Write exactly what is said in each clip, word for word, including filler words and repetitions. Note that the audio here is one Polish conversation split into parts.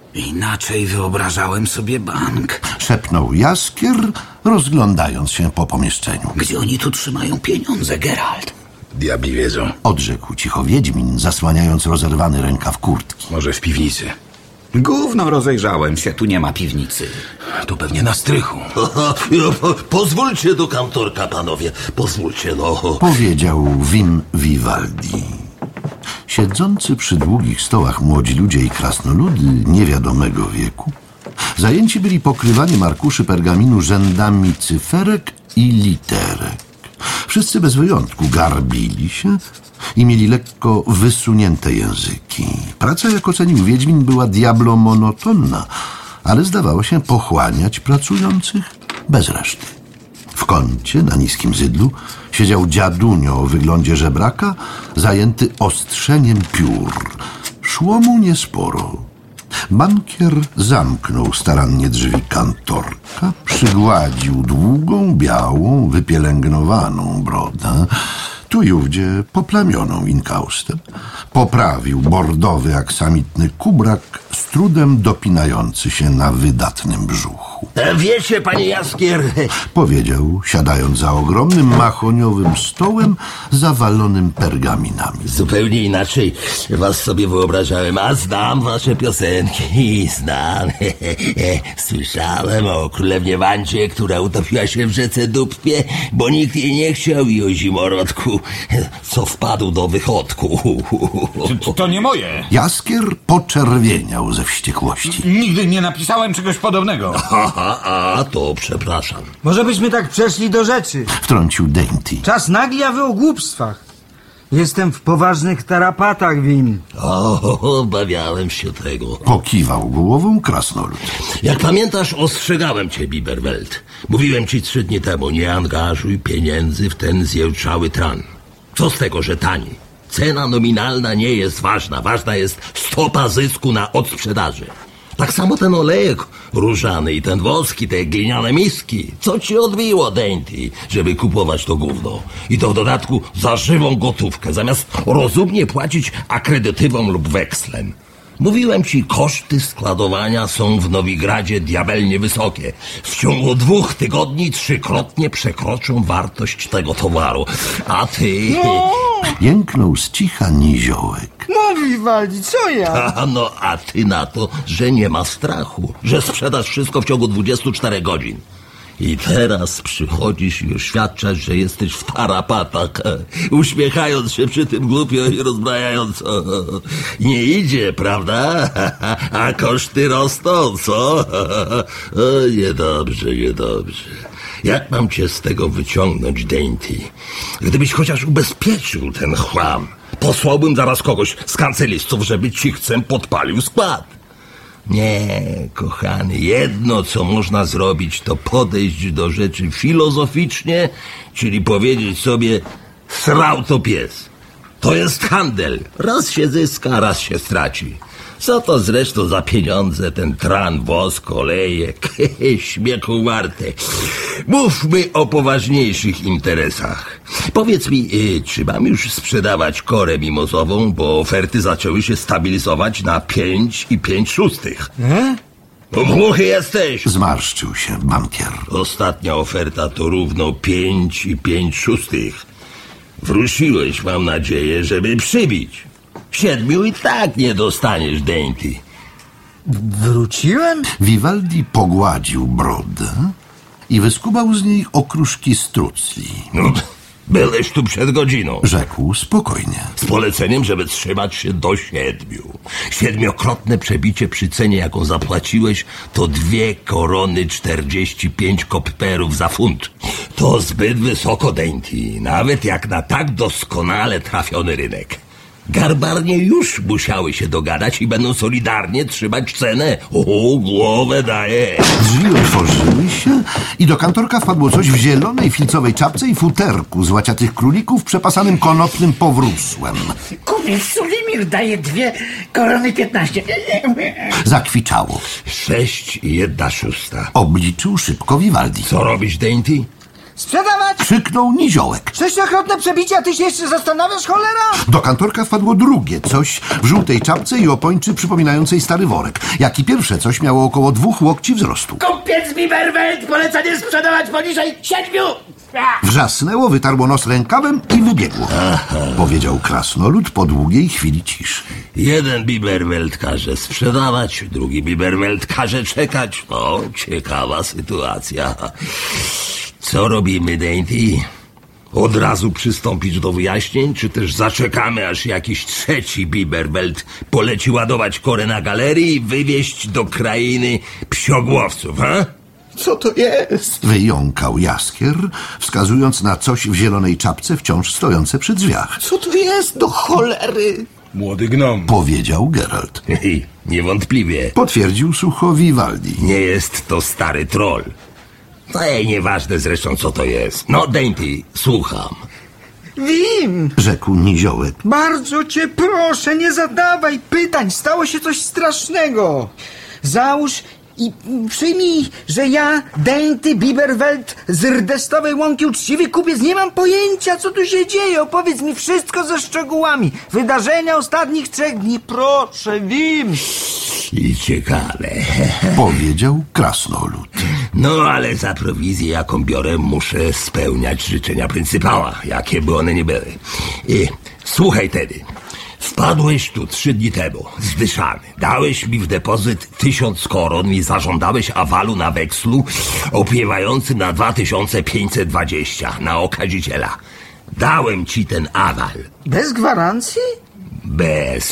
Inaczej wyobrażałem sobie bank. Szepnął Jaskier, rozglądając się po pomieszczeniu. Gdzie oni tu trzymają pieniądze, Geralt? Diabli wiedzą. Odrzekł cicho Wiedźmin, zasłaniając rozerwany rękaw kurtki. Może w piwnicy. Gówno, rozejrzałem się, tu nie ma piwnicy. Tu pewnie na strychu. Pozwólcie do kantorka, panowie. Pozwólcie, no. Powiedział Wim Vivaldi. Siedzący przy długich stołach młodzi ludzie i krasnoludy niewiadomego wieku zajęci byli pokrywaniem arkuszy pergaminu rzędami cyferek i literek. Wszyscy bez wyjątku garbili się i mieli lekko wysunięte języki. Praca, jak ocenił Wiedźmin, była diablo monotonna, ale zdawała się pochłaniać pracujących bez reszty. W kącie, na niskim zydlu, siedział dziadunio o wyglądzie żebraka, zajęty ostrzeniem piór. Szło mu niesporo. Bankier zamknął starannie drzwi kantorka, przygładził długą, białą, wypielęgnowaną brodę, tu i ówdzie poplamioną inkaustem, poprawił bordowy aksamitny kubrak, z trudem dopinający się na wydatnym brzuchu. Wiecie, panie Jaskier, Powiedział, siadając za ogromnym mahoniowym stołem zawalonym pergaminami. zupełnie inaczej was sobie wyobrażałem, a znam wasze piosenki, znam. Słyszałem o królewnie Wandzie, która utopiła się w rzece Dupie, bo nikt jej nie chciał, i o zimorodku, co wpadł do wychodku. To, to nie moje. Jaskier poczerwieniał ze wściekłości. Nigdy nie napisałem czegoś podobnego. Aha, a to przepraszam. Może byśmy tak przeszli do rzeczy. Wtrącił Dainty. Czas nagli, a wy o głupstwach. Jestem w poważnych tarapatach, Wim. O, obawiałem się tego. Pokiwał głową krasnolud. Jak pamiętasz, ostrzegałem cię, Biberwelt. Mówiłem ci trzy dni temu, nie angażuj pieniędzy w ten zjełczały tran. Co z tego, że tani? Cena nominalna nie jest ważna. Ważna jest stopa zysku na odsprzedaży. Tak samo ten olejek różany i ten woski, te gliniane miski. Co ci odbiło, Dainty, żeby kupować to gówno? I to w dodatku za żywą gotówkę, zamiast rozumnie płacić akredytywą lub wekslem. Mówiłem ci, koszty składowania są w Nowigradzie diabelnie wysokie. W ciągu dwóch tygodni trzykrotnie przekroczą wartość tego towaru. A ty... No, Jęknął z cicha niziołek. no Vivaldi, co ja? A no, a ty na to, że nie ma strachu, że sprzedasz wszystko w ciągu dwudziestu czterech godzin. I teraz przychodzisz i oświadczasz, że jesteś w tarapatach, uśmiechając się przy tym głupio i rozbrajająco. Nie idzie, prawda? A koszty rosną, co? O, niedobrze, niedobrze. Jak mam cię z tego wyciągnąć, Dainty? Gdybyś chociaż ubezpieczył ten chłam, posłałbym zaraz kogoś z kancelistów, żeby cichcem podpalił skład. Nie, kochany, jedno co można zrobić, to podejść do rzeczy filozoficznie, czyli powiedzieć sobie, srał to pies. To jest handel. Raz się zyska, raz się straci. Co to zresztą za pieniądze, ten tran, wosk, olejek, śmiechu warte. Mówmy o poważniejszych interesach. Powiedz mi, y, czy mam już sprzedawać korę mimozową, bo oferty zaczęły się stabilizować na pięć i pięć szóstych. E? Bo głuchy jesteś. Zmarszczył się bankier. Ostatnia oferta to równo pięć i pięć szóstych. Wróciłeś, mam nadzieję, żeby przybić. Siedmiu i tak nie dostaniesz, Dainty. Wróciłem? Vivaldi pogładził brodę i wyskubał z niej okruszki strucli. No, byłeś tu przed godziną. Rzekł spokojnie. Z poleceniem, żeby trzymać się do siedmiu. Siedmiokrotne przebicie przy cenie, jaką zapłaciłeś, to dwie korony czterdzieści pięć kopperów za funt. To zbyt wysoko, Dainty, nawet jak na tak doskonale trafiony rynek. Garbarnie już musiały się dogadać i będą solidarnie trzymać cenę. O, głowę daję. Drzwi otworzyły się i do kantorka wpadło coś w zielonej filcowej czapce i futerku z łaciatych królików przepasanym konopnym powrósłem. Kupiec Sulimir daje dwie korony piętnaście. Zakwiczało. Sześć i jedna szósta. Obliczył szybko Vivaldi. Co robisz, Dainty? Sprzedawać! Krzyknął Niziołek. Sześciokrotne przebicie, a ty się jeszcze zastanawiasz, cholera? Do kantorka wpadło drugie coś w żółtej czapce i opończy przypominającej stary worek. Jak i pierwsze coś miało około dwóch łokci wzrostu. Kupiec Biberwelt poleca nie sprzedawać poniżej siedmiu! Wrzasnęło, wytarło nos rękawem i wybiegło. Powiedział krasnolud po długiej chwili ciszy. Jeden Biberwelt każe sprzedawać, drugi Biberwelt każe czekać. O, ciekawa sytuacja. Co robimy, Dainty? Od razu przystąpić do wyjaśnień, czy też zaczekamy, aż jakiś trzeci Biberwelt poleci ładować korę na galerii i wywieźć do krainy psiogłowców, ha? Co to jest? Wyjąkał Jaskier, wskazując na coś w zielonej czapce wciąż stojące przy drzwiach. Co to jest do cholery? Młody gnom. Powiedział Geralt. Niewątpliwie. Potwierdził sucho Vivaldi. Nie jest to stary troll. No ej, nieważne zresztą co to jest. No, Dainty, słucham. Wim! Rzekł Niziołek. Bardzo cię proszę, nie zadawaj pytań. Stało się coś strasznego. Załóż i przyjmij, że ja, Dainty Biberwelt z Rdestowej Łąki, uczciwy kupiec, nie mam pojęcia, co tu się dzieje. Opowiedz mi wszystko ze szczegółami. Wydarzenia ostatnich trzech dni, proszę, Wim. I ciekawe. Powiedział krasnolud. No, ale za prowizję, jaką biorę, muszę spełniać życzenia pryncypała, jakie by one nie były. I słuchaj tedy. Wpadłeś tu trzy dni temu, zdyszany. Dałeś mi w depozyt tysiąc koron i zażądałeś awalu na wekslu opiewający na dwa tysiące pięćset dwadzieścia na okaziciela. Dałem ci ten awal. Bez gwarancji? Bez.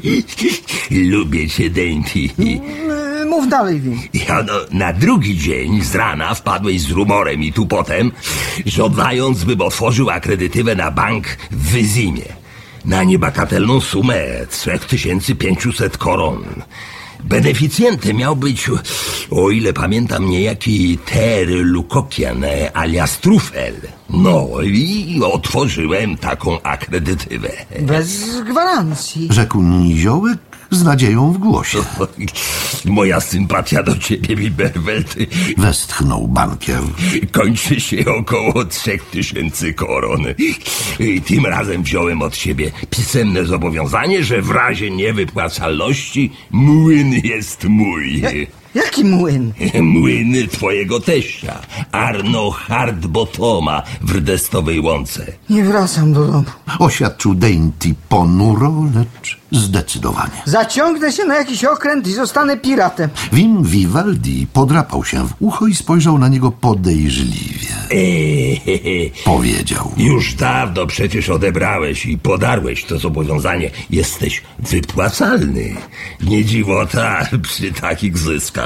Lubię cię, Dainty. Yy, mów dalej, Wim. Ja, no, na drugi dzień z rana wpadłeś z rumorem i tu potem, żądając, bym otworzył akredytywę na bank w Wyzimie. Na niebagatelną sumę trzy tysiące pięćset koron. Beneficjentem miał być, o ile pamiętam, niejaki Ter Lukokian alias Trufel. No i otworzyłem taką akredytywę. Bez gwarancji. Rzekł Niziołek z nadzieją w głosie. Moja sympatia do ciebie, Biberwelt, Westchnął bankier. kończy się około trzech tysięcy koron. I tym razem wziąłem od ciebie pisemne zobowiązanie, że w razie niewypłacalności młyn jest mój. Jaki młyn? Młyn twojego teścia, Arno Hardbotoma w Rdestowej Łące. Nie wracam do domu. Oświadczył Dainty ponuro, lecz zdecydowanie. Zaciągnę się na jakiś okręt i zostanę piratem. Wim Vivaldi podrapał się w ucho i spojrzał na niego podejrzliwie. Eee, Powiedział. już dawno przecież odebrałeś i podarłeś to zobowiązanie. Jesteś wypłacalny. Nie dziwota przy takich zyskach.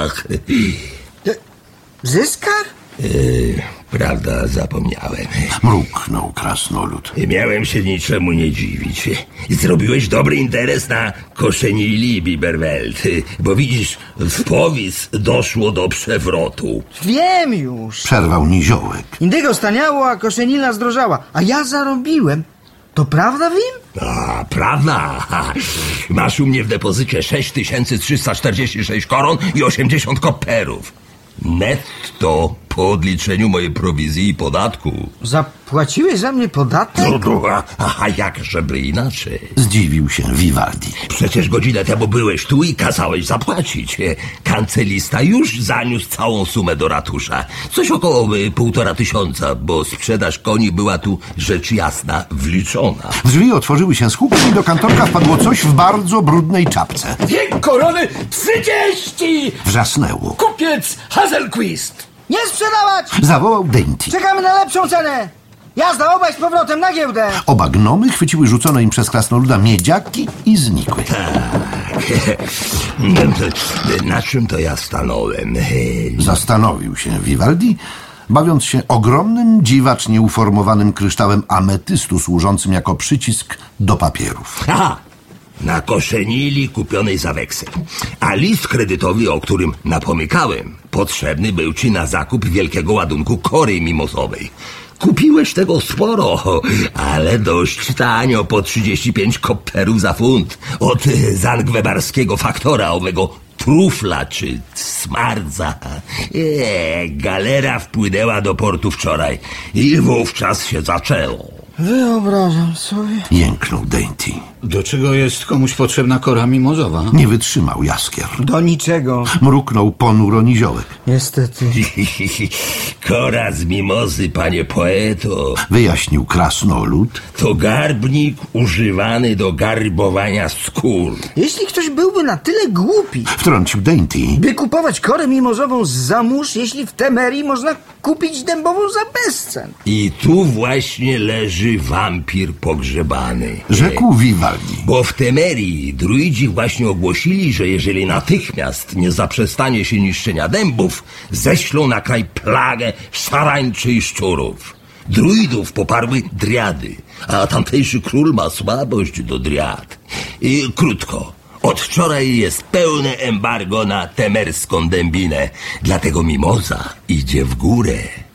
W zyskach? Eee, prawda, zapomniałem. Mruknął krasnolud. Miałem się niczemu nie dziwić. Zrobiłeś dobry interes na koszenili, Biberwelt, bo widzisz, w powis doszło do przewrotu. Wiem już. Przerwał Niziołek. Indygo staniało, a koszenila zdrożała. A ja zarobiłem. To prawda, Wim? A, prawda. Masz u mnie w depozycie sześć tysięcy trzysta czterdzieści sześć koron i osiemdziesiąt koperów. Netto po odliczeniu mojej prowizji i podatku. Zapłaciłeś za mnie podatek? No, no, a, a jakżeby inaczej? Zdziwił się Vivaldi. Przecież godzinę temu byłeś tu i kazałeś zapłacić. Kancelista już zaniósł całą sumę do ratusza. Coś około y, półtora tysiąca, bo sprzedaż koni była tu rzecz jasna wliczona. Drzwi otworzyły się z hukiem i do kantorka wpadło coś w bardzo brudnej czapce. Dwie korony trzydzieści! Wrzasnęło. Kupiec Hazelquist! Nie sprzedawać! Zawołał Dainty. Czekamy na lepszą cenę! Jazda, obaj z powrotem na giełdę! Oba gnomy chwyciły rzucone im przez krasnoluda miedziaki i znikły. Na czym to ja stanąłem? Zastanowił się Vivaldi, bawiąc się ogromnym, dziwacznie uformowanym kryształem ametystu służącym jako przycisk do papierów. Aha! Na koszenili kupionej za weksel. A list kredytowy, o którym napomykałem, potrzebny był ci na zakup wielkiego ładunku kory mimozowej. Kupiłeś tego sporo, ale dość tanio, po trzydzieści pięć koperów za funt od zangwebarskiego faktora owego trufla czy smardza. Eee, galera wpłynęła do portu wczoraj i wówczas się zaczęło. Wyobrażam sobie. Jęknął Dainty. Do czego jest komuś potrzebna kora mimozowa? Nie wytrzymał Jaskier. Do niczego. Mruknął ponuro Niziołek. Niestety. Kora z mimozy, panie poeto, Wyjaśnił krasnolud. to garbnik używany do garbowania skór. Jeśli ktoś byłby na tyle głupi, Wtrącił Dainty. by kupować korę mimozową z zamórz, jeśli w Temerii można kupić dębową za bezcen. I tu właśnie leży wampir pogrzebany. Rzekł Vivaldi. Bo w Temerii druidzi właśnie ogłosili, że jeżeli natychmiast nie zaprzestanie się niszczenia dębów, ześlą na kraj plagę szarańczy i szczurów. Druidów poparły driady, a tamtejszy król ma słabość do driad. I krótko, od wczoraj jest pełne embargo na temerską dębinę, dlatego mimoza idzie w górę.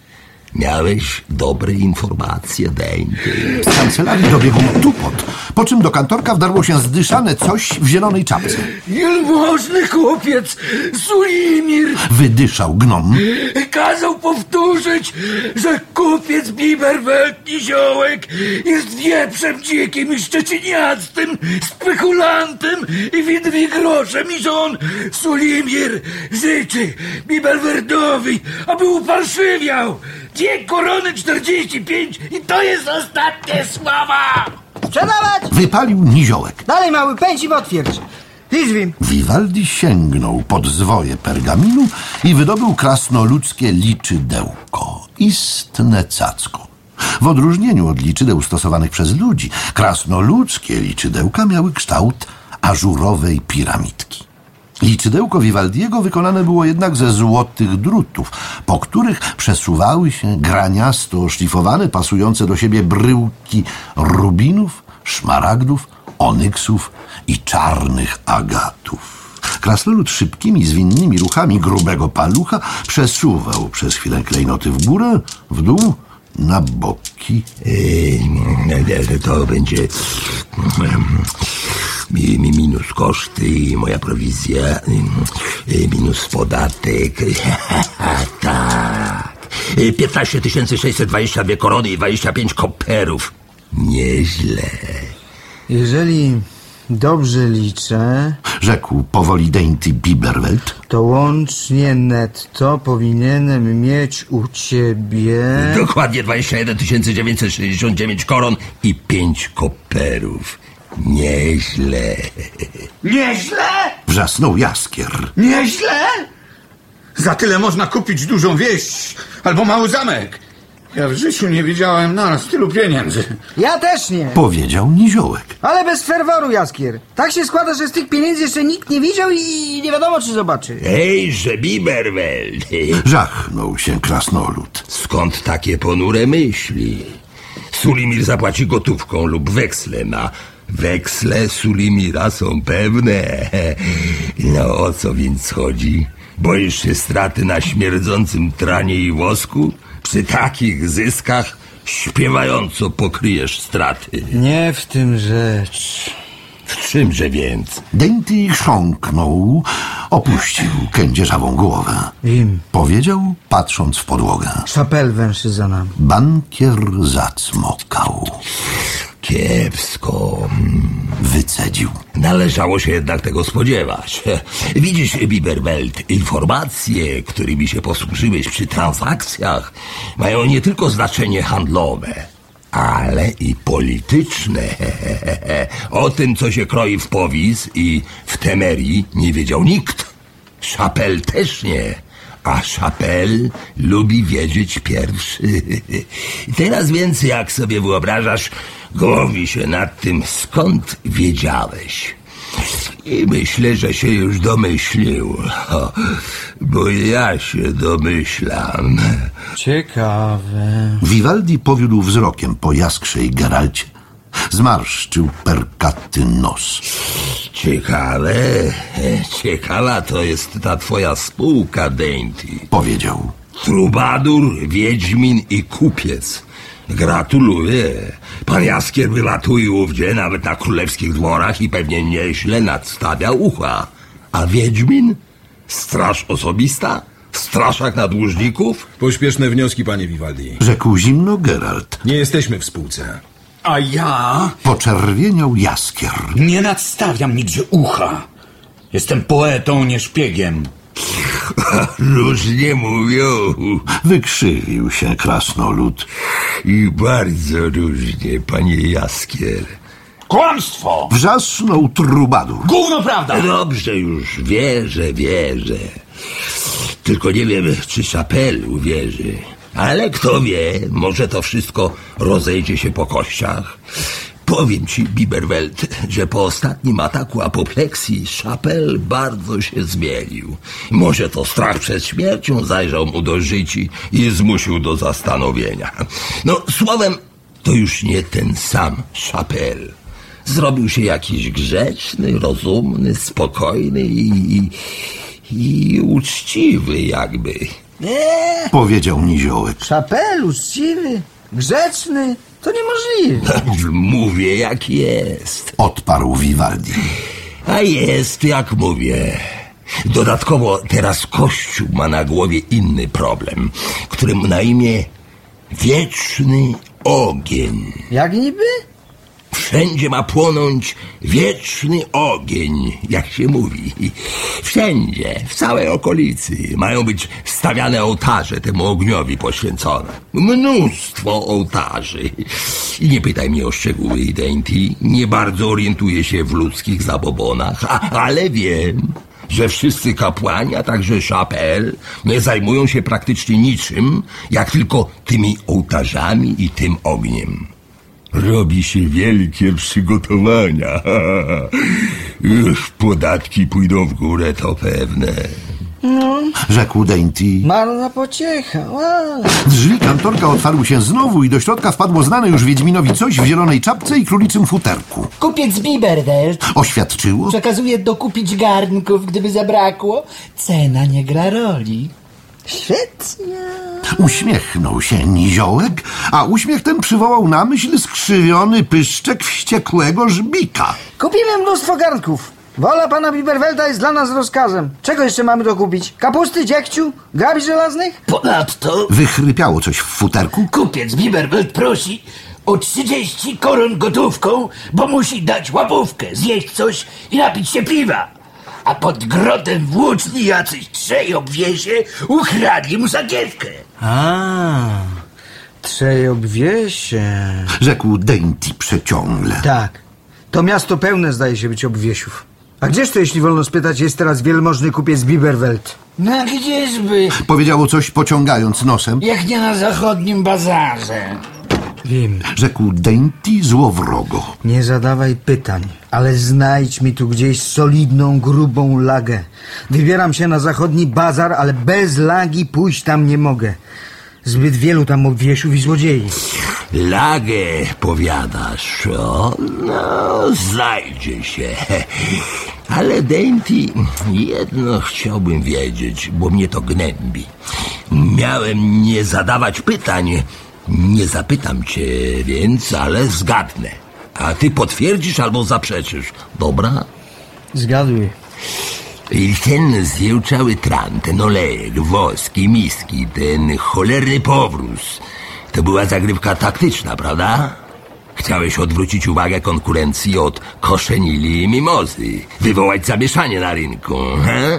Miałeś dobre informacje, Dainty. Z kancelarii dobiegł tupot, po czym do kantorka wdarło się zdyszane coś w zielonej czapce. Wielmożny kupiec Sulimir Wydyszał gnom. kazał powtórzyć, że kupiec Biberwelt Niziołek jest wieprzem dzikim i szczeciniastym, spekulantem i widwigroszem i że on, Sulimir, życzy Biberwerdowi, aby uparszywiał. Dwie korony czterdzieści pięć i to jest ostatnie słowa! Sprzedawać! Wypalił Niziołek. Dalej, mały, pędź i otwierdź. Izwim. Vivaldi sięgnął pod zwoje pergaminu i wydobył krasnoludzkie liczydełko. Istne cacko. W odróżnieniu od liczydeł stosowanych przez ludzi, krasnoludzkie liczydełka miały kształt ażurowej piramidki. Liczydełko Vivaldiego wykonane było jednak ze złotych drutów, po których przesuwały się graniasto szlifowane, pasujące do siebie bryłki rubinów, szmaragdów, onyksów i czarnych agatów. Krasnolud szybkimi, zwinnymi ruchami grubego palucha przesuwał przez chwilę klejnoty w górę, w dół, na boki. Yy, to będzie mi, mi minus koszty i moja prowizja, yy, minus podatek. Tak. piętnaście tysięcy sześćset dwadzieścia dwie korony i dwadzieścia pięć koperów. Nieźle. Jeżeli dobrze liczę, Rzekł powoli Dainty Biberwelt. to łącznie netto powinienem mieć u ciebie... Dokładnie dwadzieścia jeden tysięcy dziewięćset sześćdziesiąt dziewięć koron i pięć koperów. Nieźle. Nieźle? Wrzasnął Jaskier. Nieźle? Za tyle można kupić dużą wieś albo mały zamek. Ja w życiu nie widziałem naraz tylu pieniędzy. Ja też nie. Powiedział Niziołek. Ale bez ferworu, Jaskier. Tak się składa, że z tych pieniędzy jeszcze nikt nie widział i nie wiadomo, czy zobaczy. Ejże, Biberwelt. Żachnął się krasnolud. Skąd takie ponure myśli? Sulimir zapłaci gotówką lub wekslem, a weksle Sulimira są pewne. No o co więc chodzi? Boisz się straty na śmierdzącym tranie i wosku? Przy takich zyskach śpiewająco pokryjesz straty. Nie w tym rzecz. W czymże więc? Dainty chrząknął, opuścił kędzierzawą głowę. Wiem. Powiedział, patrząc w podłogę. Szapel węszy za nami. Bankier zacmokał. Kiepsko. Wycedził. Należało się jednak tego spodziewać. Widzisz, Biberwelt, informacje, którymi się posłużyłeś przy transakcjach, mają nie tylko znaczenie handlowe, ale i polityczne. O tym, co się kroi w Powis i w Temerii, nie wiedział nikt. Szapel też nie. A Szapel lubi wiedzieć pierwszy. Teraz więc, jak sobie wyobrażasz, głowi się nad tym, skąd wiedziałeś. I myślę, że się już domyślił, bo ja się domyślam. Ciekawe. Vivaldi powiódł wzrokiem po jaskrzej Geralcie. Zmarszczył perkaty nos. Ciekawe, ciekawa to jest ta twoja spółka, Dainty. Powiedział. Trubadur, wiedźmin i kupiec. Gratuluję. Pan Jaskier wylatuje ówdzie nawet na królewskich dworach i pewnie nieźle nadstawia ucha. A Wiedźmin? Straż osobista? Straszak na dłużników? Pośpieszne wnioski, panie Vivaldi. Rzekł zimno Geralt. Nie jesteśmy w spółce. A ja Poczerwieniał Jaskier. nie nadstawiam nigdzie ucha. Jestem poetą, nie szpiegiem. Różnie mówią. Wykrzywił się krasnolud. I bardzo różnie, panie Jaskier. Kłamstwo! Wrzasnął trubadur. Gówno prawda! Dobrze już, wierzę, wierzę. Tylko nie wiem, czy Chapelle uwierzy. Ale kto wie, może to wszystko rozejdzie się po kościach. Powiem ci, Biberwelt, że po ostatnim ataku apopleksji Chapelle bardzo się zmienił. Może to strach przed śmiercią zajrzał mu do życi i zmusił do zastanowienia. No, słowem, to już nie ten sam Chapelle. Zrobił się jakiś grzeczny, rozumny, spokojny i, i, i uczciwy jakby. Nie, Powiedział Niziołek. Chapelle, uczciwy, grzeczny, to niemożliwe. Mówię jak jest. Odparł Vivaldi. A jest jak mówię. Dodatkowo teraz Kościół ma na głowie inny problem, którym na imię wieczny ogień. Jak niby? Wszędzie ma płonąć wieczny ogień, jak się mówi. Wszędzie, w całej okolicy mają być stawiane ołtarze temu ogniowi poświęcone. Mnóstwo ołtarzy. I nie pytaj mnie o szczegóły, Dainty. Nie bardzo orientuję się w ludzkich zabobonach, a, ale wiem, że wszyscy kapłani, a także Chapelle, nie zajmują się praktycznie niczym, jak tylko tymi ołtarzami i tym ogniem. Robi się wielkie przygotowania. Już podatki pójdą w górę, to pewne. Rzekł Dainty. Marna pociecha, ale... Drzwi kantorka otwarły się znowu i do środka wpadło znane już Wiedźminowi coś w zielonej czapce i króliczym futerku. Kupiec Biberwelt Oświadczyło, przekazuje dokupić garnków, gdyby zabrakło. Cena nie gra roli. Świetnie. uśmiechnął się Niziołek, a uśmiech ten przywołał na myśl skrzywiony pyszczek wściekłego żbika. Kupimy mnóstwo garnków. Wola pana Biberwelta jest dla nas rozkazem. Czego jeszcze mamy dokupić? Kapusty, dziegciu? Grabi żelaznych? Ponadto Wychrypiało coś w futerku. kupiec Biberwelt prosi o trzydzieści koron gotówką, bo musi dać łapówkę, zjeść coś i napić się piwa. A pod grodem włóczni jacyś trzej obwiesie ukradli mu sakiewkę. A, trzej obwiesie. Rzekł Dainty przeciągle. Tak, to miasto pełne zdaje się być obwiesiów. A gdzież to, jeśli wolno spytać, jest teraz wielmożny kupiec Biberwelt? No gdzieżby, Powiedziało coś pociągając nosem. jak nie na zachodnim bazarze. Wiem. Rzekł Dainty złowrogo. Nie zadawaj pytań, ale znajdź mi tu gdzieś solidną, grubą lagę. Wybieram się na zachodni bazar, ale bez lagi pójść tam nie mogę. Zbyt wielu tam obwiesiów i złodziei. Lagę, powiadasz, o? No, znajdzie się. Ale Dainty, jedno chciałbym wiedzieć, bo mnie to gnębi. Miałem nie zadawać pytań, nie zapytam cię więc, ale zgadnę. A ty potwierdzisz albo zaprzeczysz, dobra? Zgaduj. I ten zjełczały tran, ten olejek, woski, miski, ten cholerny powróz, to była zagrywka taktyczna, prawda? Chciałeś odwrócić uwagę konkurencji od koszenili i mimozy, wywołać zamieszanie na rynku, he?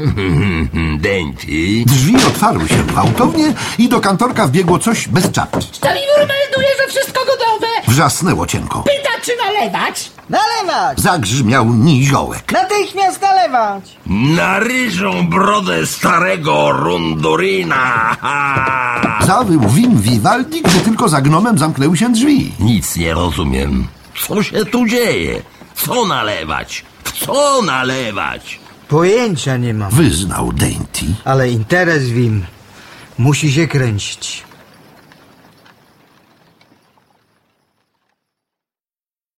Dainty. Drzwi otwarły się gwałtownie i do kantorka wbiegło coś bez czapki. Staliwór melduje, że wszystko gotowe. Wrzasnęło cienko. Pyta, czy nalewać? Nalewać! Zagrzmiał Niziołek. Natychmiast nalewać! Na ryżą brodę starego Rundurina. Zawył Wim Vivaldi, gdy tylko za gnomem zamknęły się drzwi. Nic nie rozumiem. Co się tu dzieje? Co nalewać? W co nalewać? Pojęcia nie mam, Wyznał Dainty. ale interes Wim musi się kręcić.